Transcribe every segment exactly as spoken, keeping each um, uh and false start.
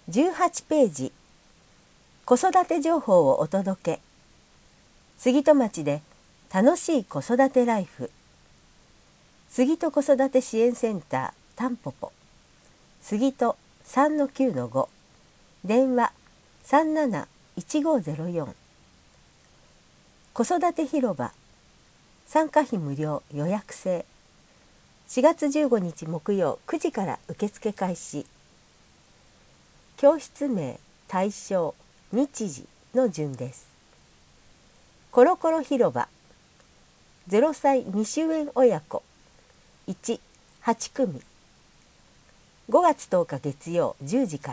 じゅうはちページ、子育て情報をお届け。杉戸町で楽しい子育てライフ。杉戸子育て支援センターたんぽぽ、杉戸 さんのきゅうのご、電話 さんなないちごゼロよん。子育て広場、参加費無料予約制。しがつじゅうごにち木曜くじから受付開始。教室名、対象、日時の順です。コロコロ広場、ゼロさい未就園親子いち、はちくみ、ごがつとおか月曜じゅうじから。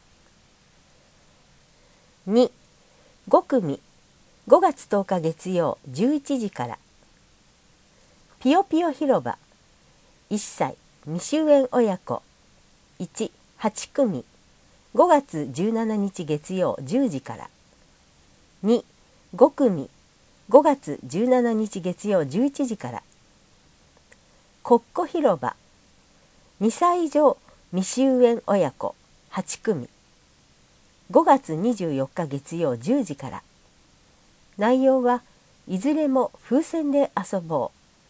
に、ごくみ、ごがつとおか月曜じゅういちじから。ぴよぴよ広場、いっさい未就園親子いち、はちくみ、ごがつじゅうしちにち月曜じゅうじから。に、ごくみ、ごがつじゅうしちにち月曜じゅういちじから。コッコ広場、にさい以上未就園親子はちくみ、ごがつにじゅうよっか月曜じゅうじから。内容はいずれも風船で遊ぼ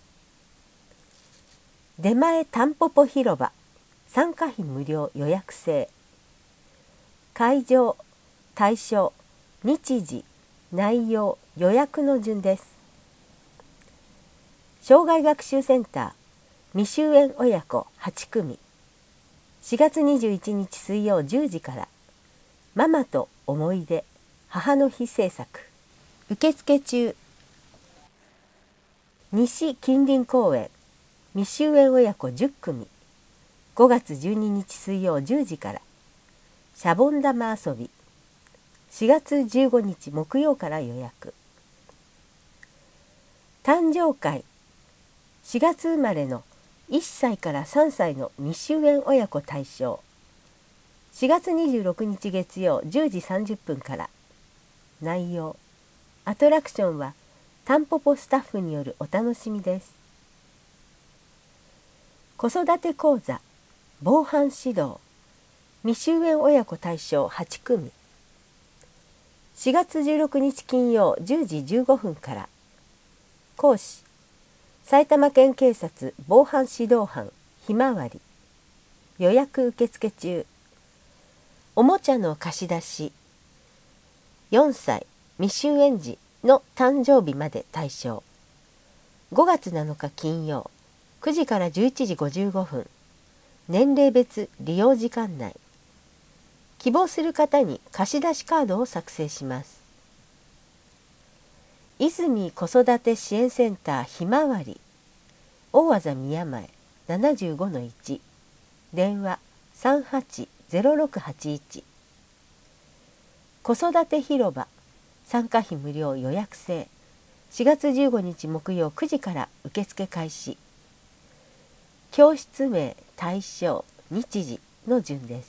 う。出前たんぽぽ広場、参加費無料予約制。会場、対象、日時、内容、予約の順です。障害学習センター未就園親子はちくみ、しがつにじゅういちにち水曜じゅうじから。ママと思い出母の日制作。受付中。西近隣公園未就園親子じゅっくみ、ごがつじゅうににち水曜じゅうじから。シャボン玉遊び、しがつじゅうごにち木曜から予約。誕生会、しがつ生まれのいっさいからさんさいの未就園親子対象。しがつにじゅうろくにち月曜じゅうじさんじゅっぷんから。内容、アトラクションはたんぽぽスタッフによるお楽しみです。子育て講座、防犯指導、未就園親子対象はちくみ、しがつじゅうろくにち金曜じゅうじじゅうごふんから。講師、埼玉県警察防犯指導班ひまわり。予約受付中。おもちゃの貸し出し、よんさい未就園児の誕生日まで対象。ごがつなのか金曜くじからじゅういちじごじゅうごふん、年齢別利用時間内。希望する方に貸し出しカードを作成します。泉子育て支援センターひまわり、大字宮前 ななじゅうごのいち、電話 さんはちゼロろくはちいち。子育て広場、参加費無料予約制。しがつじゅうごにち木曜くじから受付開始。教室名、対象、日時の順です。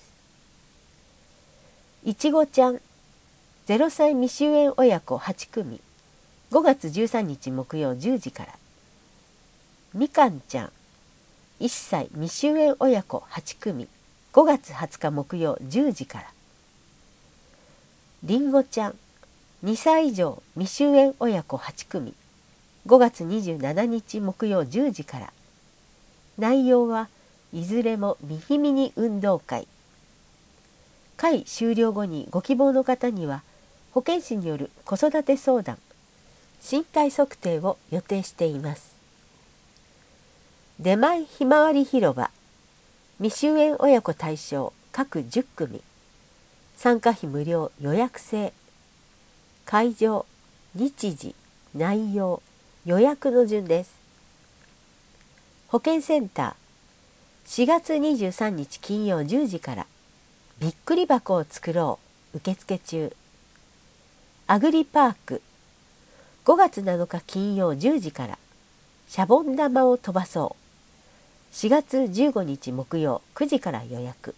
いちごちゃん、ゼロさい未就園親子はちくみ、ごがつじゅうさんにち木曜じゅうじから。みかんちゃん、いっさい未就園親子はちくみ、ごがつはつか木曜じゅうじから。りんごちゃん、にさい以上未就園親子はちくみ、ごがつにじゅうしちにち木曜じゅうじから。内容はいずれもミニミニ運動会。会終了後にご希望の方には保健師による子育て相談、身体測定を予定しています。出前ひまわり広場、未就園親子対象各じゅっくみ、参加費無料予約制。会場、日時、内容、予約の順です。保健センター、しがつにじゅうさんにち金曜じゅうじから。びっくり箱を作ろう受付中。アグリパーク、ごがつなのか金曜じゅうじから。シャボン玉を飛ばそう。しがつじゅうごにち木曜くじから予約。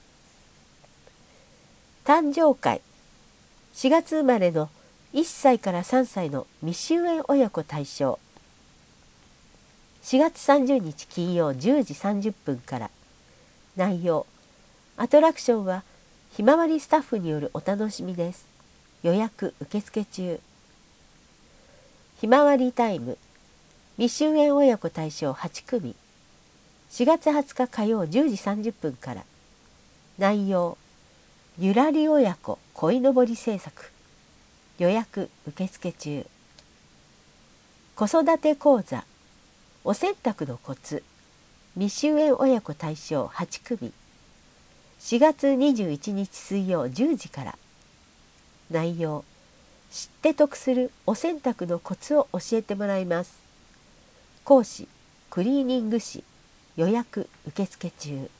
誕生会、しがつ生まれのいっさいからさんさいの未就園親子対象。しがつさんじゅうにち金曜じゅうじさんじゅっぷんから。内容、アトラクションはひまわりスタッフによるお楽しみです。予約受付中。ひまわりタイム未就園親子対象はちくみ、しがつはつか火曜じゅうじさんじゅっぷんから。内容、ゆらり親子鯉のぼり制作。予約受付中。子育て講座お洗濯のコツ未就園親子対象はちくみ、しがつにじゅういちにち水曜じゅうじから。内容、知って得するお洗濯のコツを教えてもらいます。講師クリーニング師。予約受付中。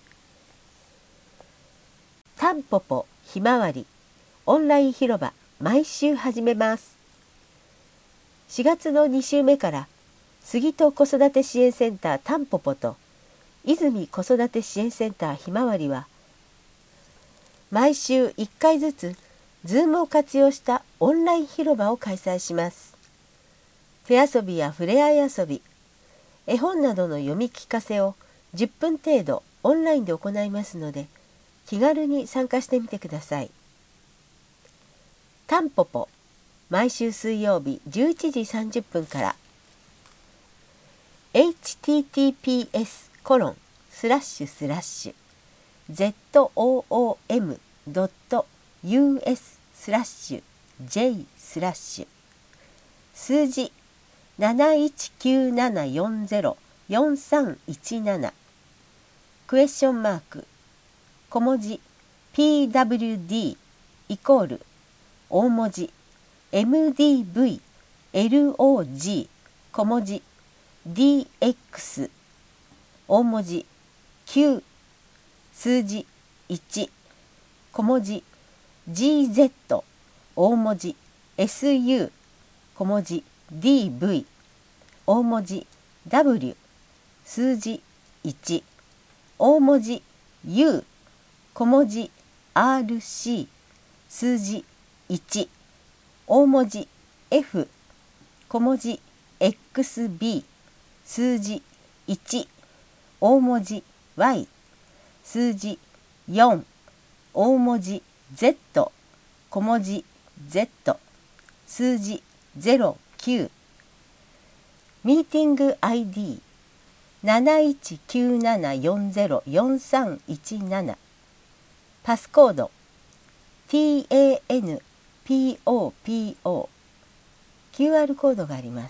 たんぽぽひまわりオンライン広場毎週始めます。しがつのに週目から杉戸子育て支援センターたんぽぽと泉子育て支援センターひまわりは毎週いっかいずつズームを活用したオンライン広場を開催します。手遊びやふれあい遊び、絵本などの読み聞かせをじゅっぷん程度オンラインで行いますので、気軽に参加してみてください。たんぽぽ毎週水曜日じゅういちじさんじゅっぷんから。 エイチティーティーピーエスコロンスラッシュスラッシュ ゼットオーオーエムドットユーエススラッシュジェイスラッシュ数字なないちきゅうななよんゼロよんさんいちななクエスチョンマーク小文字 ピーダブリューディー イコール大文字 エムディーブイエルオージー 小文字 ディーエックス 大文字きゅう数字いち小文字 ジーゼット 大文字 エスユー 小文字 ディーブイ 大文字 ダブリュー 数字いち大文字 ユー 小文字 アールシー 数字いち大文字 エフ 小文字 エックスビー 数字いち大文字 ワイ 数字よん大文字 ゼット 小文字 ゼット 数字ゼロきゅうミーティング アイディー なないちきゅうななよんゼロよんさんいちななパスコード ティーエーエヌピーオーピーオー キューアール コードがあります。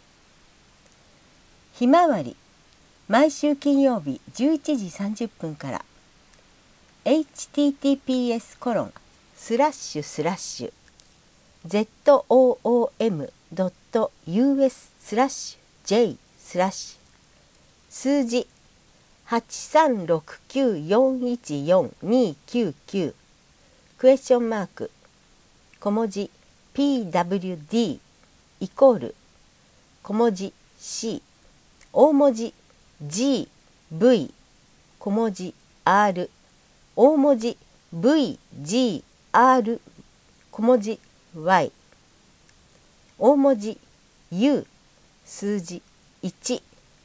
ひまわり毎週金曜日じゅういちじさんじゅっぷんから。 エイチティーティーピーエスコロンスラッシュスラッシュ ゼットオーオーエムドットユーエススラッシュジェイスラッシュ数字はちさんろくきゅうよんいちよんにきゅうきゅうクエスチョンマーク小文字 ピーダブリューディー イコール小文字 C 大文字 ジーブイ 小文字 アール 大文字 ブイジーアール 小文字 ワイ 大文字 ユー 数字いち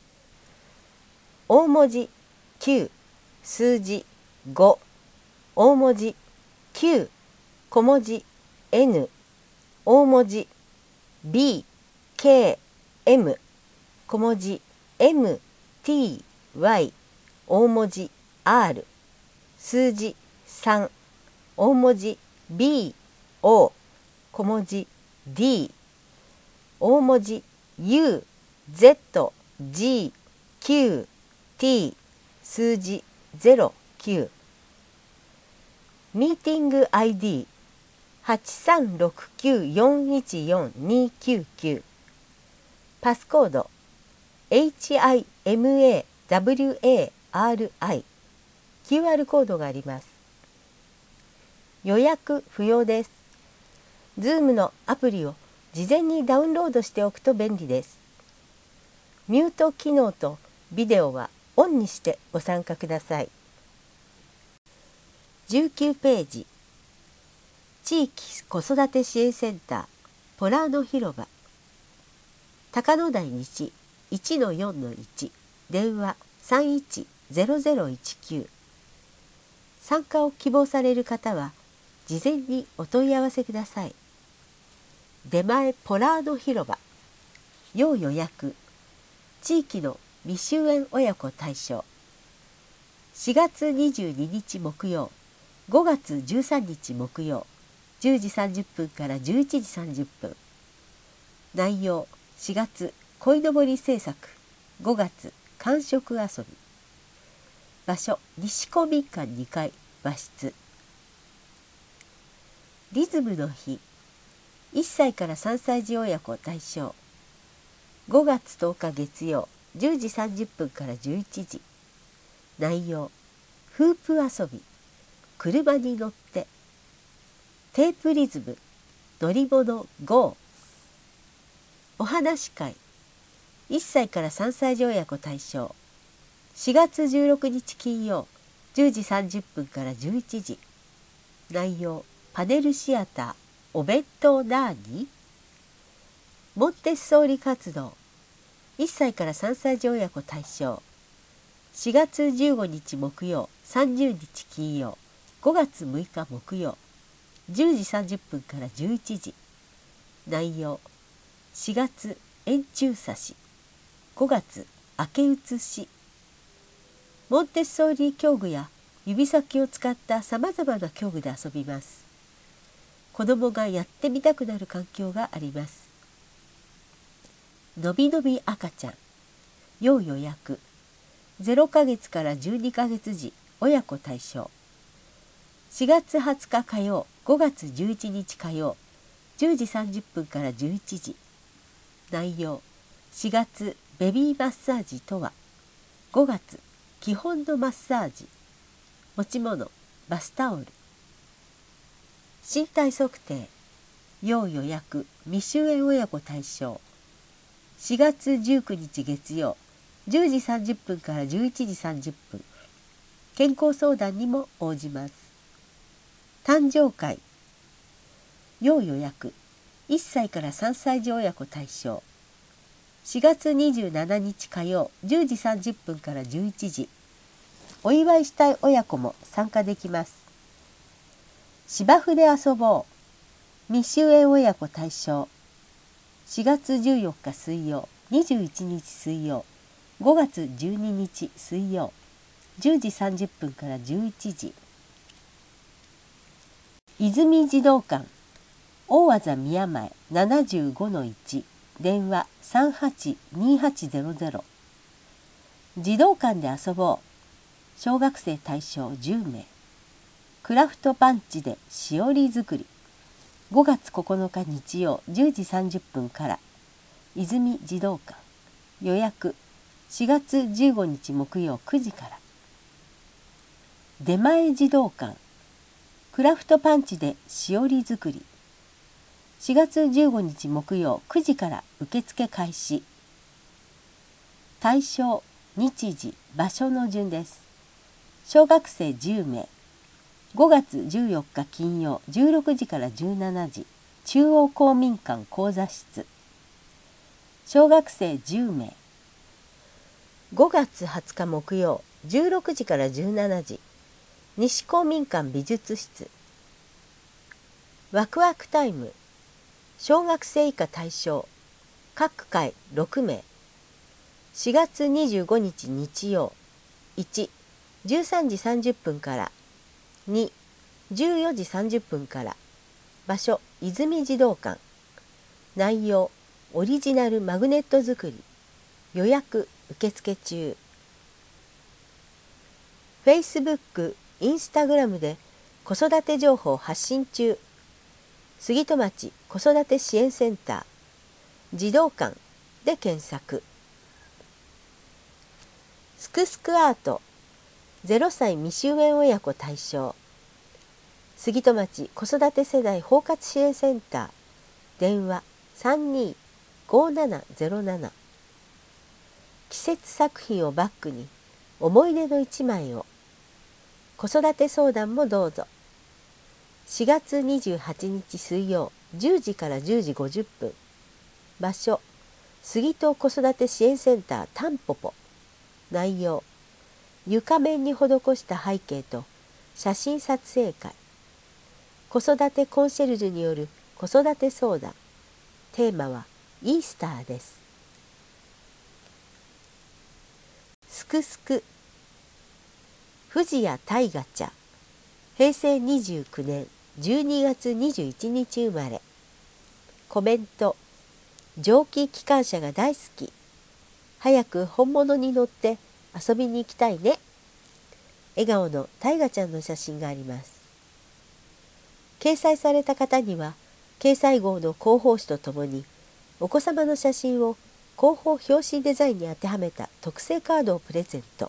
大文字きゅう数字ご大文字きゅう小文字 エヌ 大文字 ビーケーエム 小文字 エムティーワイ 大文字 アール 数字さん大文字 ビーオー 小文字 ディー 大文字 ユーゼットジーキューティー 数字ゼロきゅうミーティング アイディー はちさんろくきゅうよんいちよんにきゅうきゅうパスコード エイチアイエムエーダブリューエーアールアイ キューアール コードがあります。予約不要です。Zoom のアプリを事前にダウンロードしておくと便利です。ミュート機能とビデオはオンにしてご参加ください。じゅうきゅうページ地域子育て支援センターポラーノ広場高野台西 いちのよんのいち 電話 さんいちゼロゼロいちきゅう参加を希望される方は事前にお問い合わせください。出前ポラード広場要予約地域の未就園親子対象しがつにじゅうににち木曜ごがつじゅうさんにち木曜じゅうじさんじゅっぷんからじゅういちじさんじゅっぷん内容しがつ鯉のぼり制作ごがつ寒食遊び場所西公民館にかい和室リズムの日いっさいからさんさい児親子対象ごがつとおか月曜じゅうじさんじゅっぷんからじゅういちじ内容フープ遊び車に乗ってテープリズム乗り物 ゴー お話し会いっさいからさんさい児親子対象しがつじゅうろくにち金曜じゅうじさんじゅっぷんからじゅういちじ内容パネルシアターお弁当なーにモンテッソーリ活動いっさいからさんさい児親子対象しがつじゅうごにち木曜さんじゅうにち金曜ごがつむいか木曜じゅうじさんじゅっぷんからじゅういちじ内容しがつ円柱刺しごがつ明け写しモンテッソーリ教具や指先を使ったさまざまな教具で遊びます。子どもがやってみたくなる環境があります。のびのび赤ちゃん要予約ゼロかげつからじゅうにかげつ児親子対象しがつはつか火曜ごがつじゅういちにち火曜じゅうじさんじゅっぷんからじゅういちじ内容しがつベビーマッサージとはごがつ基本のマッサージ持ち物バスタオル身体測定要予約未就園親子対象しがつじゅうくにち月曜じゅうじさんじゅっぷんからじゅういちじさんじゅっぷん健康相談にも応じます。誕生会要予約いっさいからさんさい児親子対象しがつにじゅうしちにち火曜じゅうじさんじゅっぷんからじゅういちじお祝いしたい親子も参加できます。芝生で遊ぼう未就園親子対象しがつじゅうよっか水曜にじゅういちにち水曜ごがつじゅうににち水曜じゅうじさんじゅっぷんからじゅういちじ泉児童館大字宮前 ななじゅうごのいち 電話 さんはちにはちゼロゼロ 児童館で遊ぼう小学生対象じゅうめいクラフトパンチでしおり作りごがつここのか日曜じゅうじさんじゅっぷんから泉児童館予約しがつじゅうごにち木曜くじから出前児童館クラフトパンチでしおり作りしがつじゅうごにち木曜くじから受付開始対象日時場所の順です。小学生じゅうめいごがつじゅうよっか金曜じゅうろくじからじゅうしちじ中央公民館講座室小学生じゅうめいごがつはつか木曜じゅうろくじからじゅうしちじ西公民館美術室ワクワクタイム小学生以下対象各回ろくめいしがつにじゅうごにち日曜いち、じゅうさんじさんじゅっぷんからに、じゅうよじさんじゅっぷんから場所泉児童館内容オリジナルマグネット作り予約受付中 Facebook、インスタグラムで子育て情報発信中杉戸町子育て支援センター児童館で検索すくすくアートゼロさい未就園親子対象杉戸町子育て世代包括支援センター電話 さんにーごーななゼロなな 季節作品をバックに思い出の一枚を子育て相談もどうぞしがつにじゅうはちにち水曜じゅうじからじゅうじごじゅっぷん場所杉戸子育て支援センターたんぽぽ内容床面に施した背景と写真撮影会、子育てコンシェルジュによる子育て相談。テーマはイースターです。すくすく藤谷大河茶、へいせいにじゅうきゅうねんじゅうにがつにじゅういちにち生まれ。コメント、蒸気機関車が大好き。早く本物に乗って遊びに行きたいね。笑顔の大河ちゃんの写真があります。掲載された方には掲載号の広報誌とともにお子様の写真を広報表紙デザインに当てはめた特製カードをプレゼント。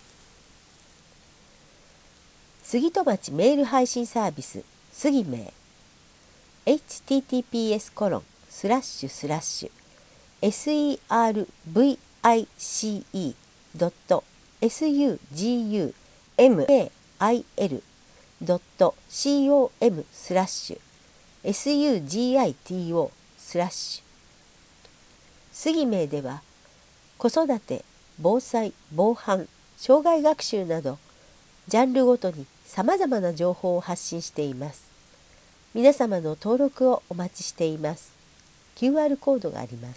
杉戸町メール配信サービススギメイ エイチティーティーピーエスコロンスラッシュスラッシュ エスイーアールブイアイシーイードットエスユージーユーエムエーアイエルドットシーオーエムスラッシュ エスユージーアイティーオースラッシュ。スギメイでは子育て、防災、防犯、障害学習などジャンルごとにさまざまな情報を発信しています。皆様の登録をお待ちしています。キューアール コードがあります。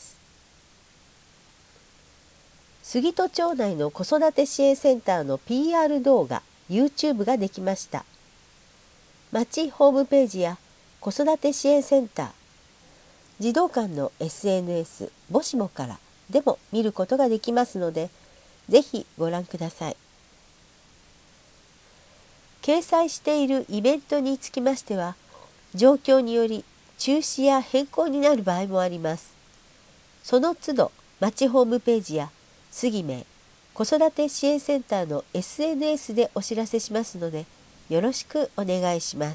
杉戸町内の子育て支援センターの ピーアール 動画、YouTube ができました。町ホームページや子育て支援センター、児童館の エスエヌエス、ぼしもからでも見ることができますので、ぜひご覧ください。掲載しているイベントにつきましては、状況により中止や変更になる場合もあります。その都度、町ホームページやスギメイ子育て支援センターの エスエヌエス でお知らせしますので、よろしくお願いします。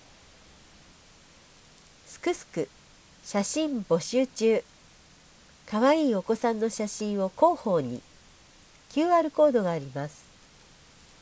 すくすく写真募集中。かわいいお子さんの写真を広報に キューアール コードがあります。